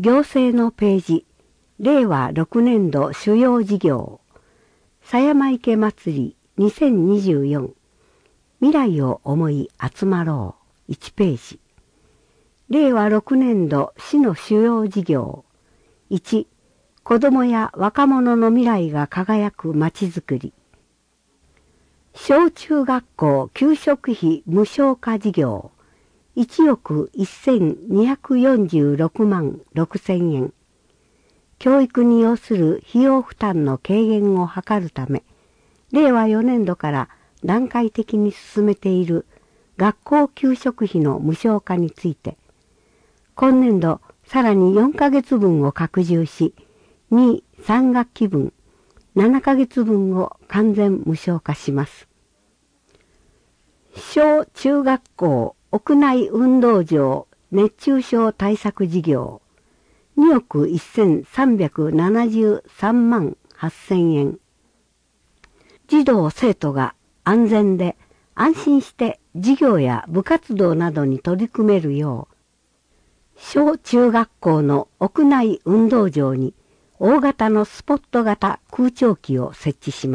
行政のページ、令和6年度主要事業、狭山池祭り2024、未来を思い集まろう1ページ、令和6年度市の主要事業、1、子どもや若者の未来が輝くまちづくり、小中学校給食費無償化事業、1億1246万6千円。教育に要する費用負担の軽減を図るため、令和4年度から段階的に進めている学校給食費の無償化について、今年度さらに4ヶ月分を拡充し、2、3学期分、7ヶ月分を完全無償化します。小中学校屋内運動場熱中症対策事業2億1373万8000円。児童生徒が安全で安心して授業や部活動などに取り組めるよう、小中学校の屋内運動場に大型のスポット型空調機を設置します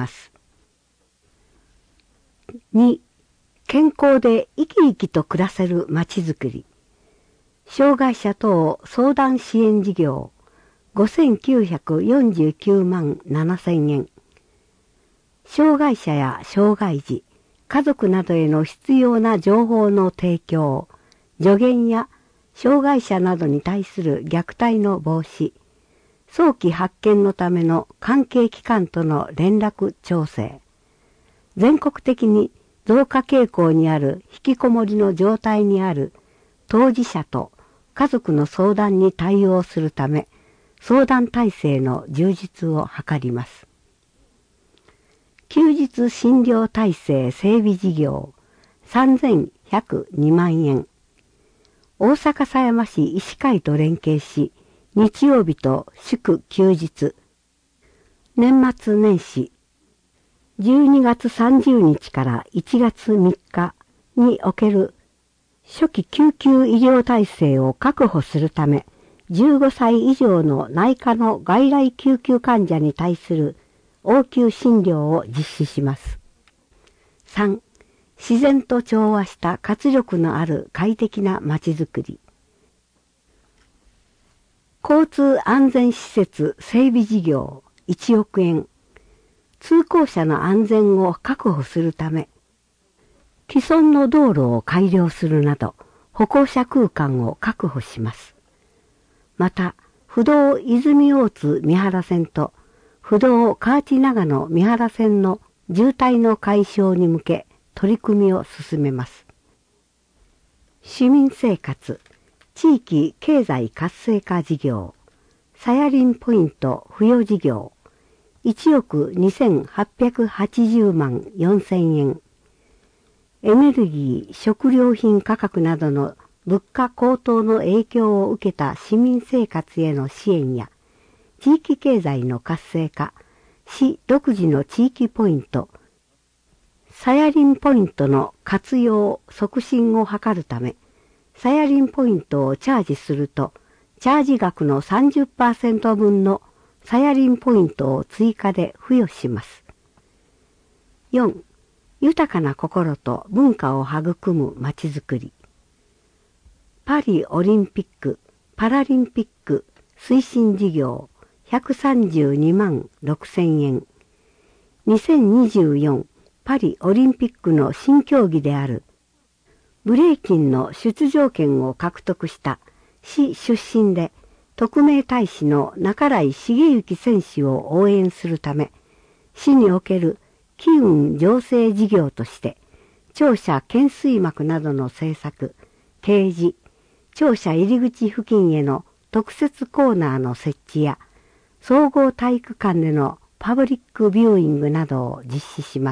。2、健康で生き生きと暮らせるまちづくり。障害者等相談支援事業5949万7千円。障害者や障害児、家族などへの必要な情報の提供、助言や障害者などに対する虐待の防止、早期発見のための関係機関との連絡調整、全国的に増加傾向にある引きこもりの状態にある当事者と家族の相談に対応するため、相談体制の充実を図ります。休日診療体制整備事業3102万円。大阪狭山市医師会と連携し、日曜日と祝休日、年末年始、12月30日から1月3日における初期救急医療体制を確保するため、15歳以上の内科の外来救急患者に対する応急診療を実施します。3、自然と調和した活力のある快適なまちづくり。交通安全施設整備事業1億円。通行者の安全を確保するため、既存の道路を改良するなど、歩行者空間を確保します。また、不動泉大津三原線と、不動河内長野三原線の渋滞の解消に向け、取り組みを進めます。市民生活、地域経済活性化事業、サヤリンポイント付与事業、1億2880万4千円。エネルギー、食料品価格などの物価高騰の影響を受けた市民生活への支援や、地域経済の活性化、市独自の地域ポイント、サヤリンポイントの活用促進を図るため、サヤリンポイントをチャージすると、チャージ額の 30% 分のサヤリンポイントを追加で付与します。4. 豊かな心と文化を育むまちづくり。パリオリンピック・パラリンピック推進事業132万6千円。2024パリオリンピックの新競技であるブレイキンの出場権を獲得した市出身で特命大使の半井重幸選手を応援するため、市における機運醸成事業として、庁舎懸垂幕などの製作、掲示、庁舎入り口付近への特設コーナーの設置や、総合体育館でのパブリックビューイングなどを実施します。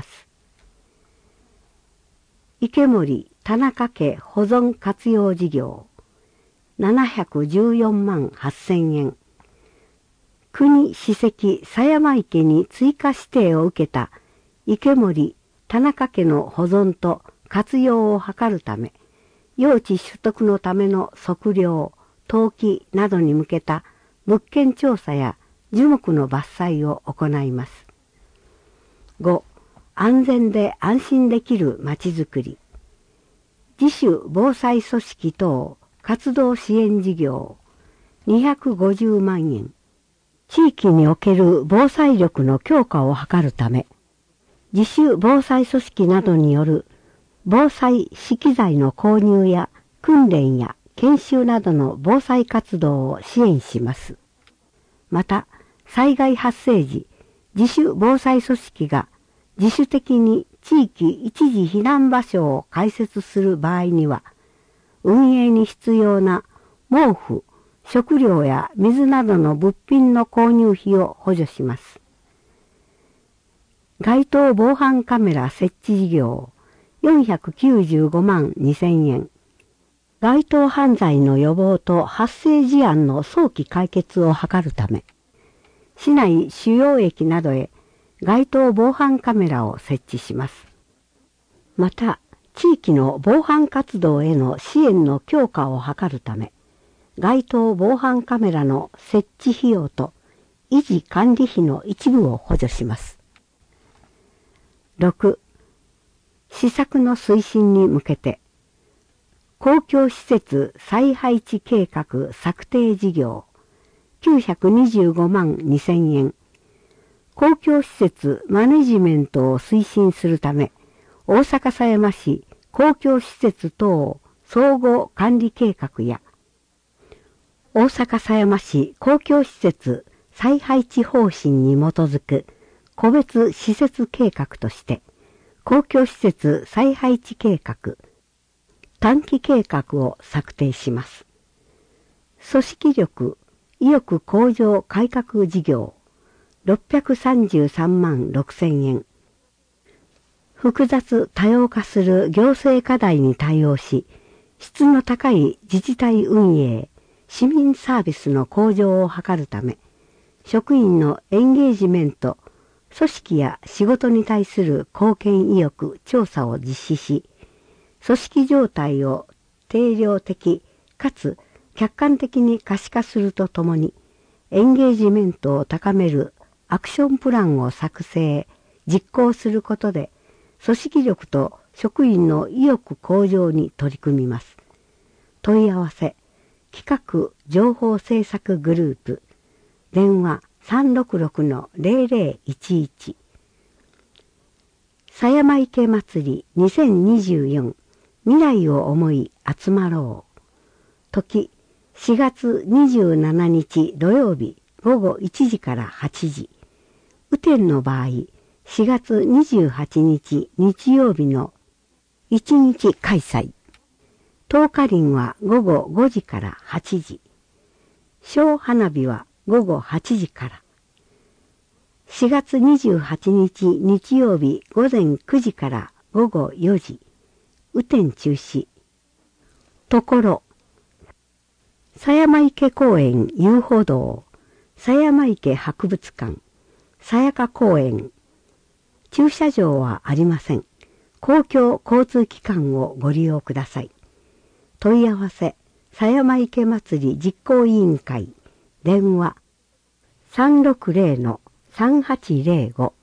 池森田中家保存活用事業714万8000円。国史跡狭山池に追加指定を受けた池森田中家の保存と活用を図るため、用地取得のための測量、 登記などに向けた物件調査や樹木の伐採を行います。5、安全で安心できるまちづくり。自主防災組織等活動支援事業250万円。地域における防災力の強化を図るため、自主防災組織などによる防災資機材の購入や訓練や研修などの防災活動を支援します。また、災害発生時、自主防災組織が自主的に地域一時避難場所を開設する場合には、運営に必要な毛布、食料や水などの物品の購入費を補助します。街頭防犯カメラ設置事業495万2000円。街頭犯罪の予防と発生事案の早期解決を図るため、市内主要駅などへ街頭防犯カメラを設置します。また、地域の防犯活動への支援の強化を図るため、街頭防犯カメラの設置費用と維持管理費の一部を補助します。6、施策の推進に向けて、公共施設再配置計画策定事業925万2000円。公共施設マネジメントを推進するため、大阪狭山市公共施設等総合管理計画や、大阪狭山市公共施設再配置方針に基づく個別施設計画として、公共施設再配置計画、短期計画を策定します。組織力、意欲向上改革事業、633万6000円。複雑多様化する行政課題に対応し、質の高い自治体運営、市民サービスの向上を図るため、職員のエンゲージメント、組織や仕事に対する貢献意欲調査を実施し、組織状態を定量的かつ客観的に可視化するとともに、エンゲージメントを高めるアクションプランを作成、実行することで、組織力と職員の意欲向上に取り組みます。問い合わせ、企画情報制作グループ、電話366-0011。狭山池祭り2024未来を思い集まろう。時4月27日土曜日午後1時から8時。雨天の場合、4月28日日曜日の1日開催。灯火林は午後5時から8時。小花火は午後8時から。4月28日日曜日午前9時から午後4時。雨天中止。ところ、狭山池公園遊歩道、狭山池博物館、さやか公園。駐車場はありません。公共交通機関をご利用ください。問い合わせ、狭山池祭り実行委員会、電話360-3805